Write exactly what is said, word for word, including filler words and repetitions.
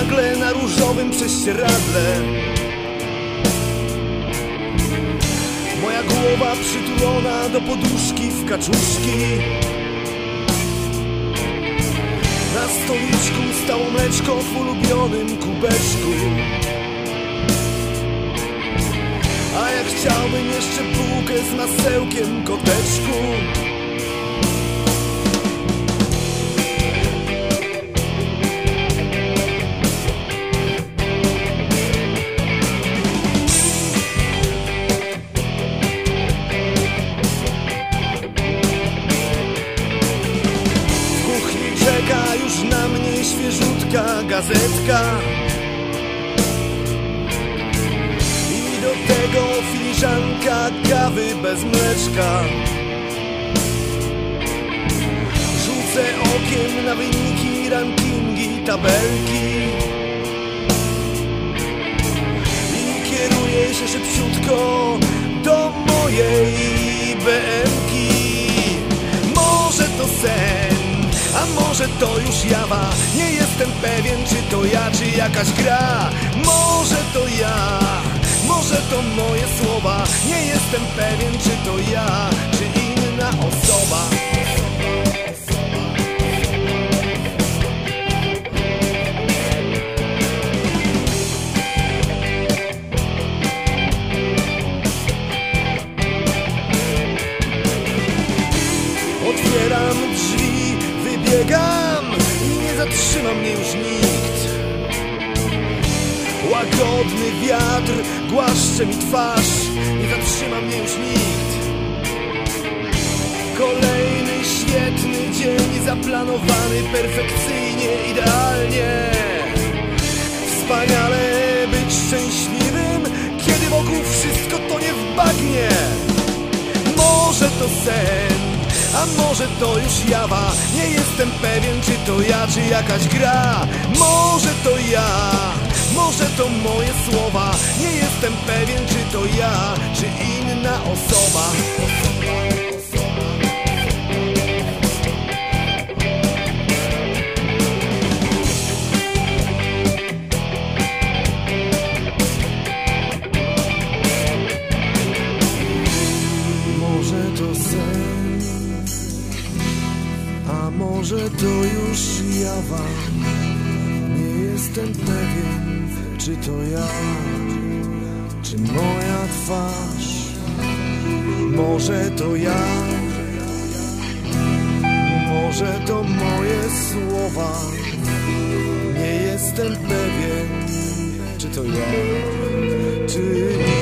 nagle na różowym prześcieradle. Moja głowa przytulona do poduszki w kaczuszki. Na stoliczku stało mleczko w ulubionym kubeczku. A ja chciałbym jeszcze bułkę z masełkiem, koteczku. W kuchni czeka już na mnie świeżutka gazetka. Do tego filiżanka kawy bez mleczka. Rzucę okiem na wyniki, rankingi, tabelki i kieruję się szybciutko do mojej B M ki. Może to sen, a może to już jawa. Nie jestem pewien, czy to ja, czy jakaś gra. Może to ja, może to moje słowa. Nie jestem pewien, czy to ja, czy inna osoba. Otwieram drzwi, wybiegam i nie zatrzyma mnie już nikt. Łagodny wiatr głaszcze mi twarz, nie zatrzyma mnie już nikt. Kolejny świetny dzień, zaplanowany perfekcyjnie, idealnie. Wspaniale być szczęśliwym, kiedy wokół wszystko tonie w bagnie. Może to sen, a może to już jawa. Nie jestem pewien, czy to ja, czy jakaś gra. Może to ja, może to moje słowa. Nie jestem pewien, czy to ja, czy inna osoba. Może to sen, a może to już jawa. Nie jestem pewien, czy to ja, czy moja twarz. Może to ja, może to moje słowa. Nie jestem pewien, czy to ja, czy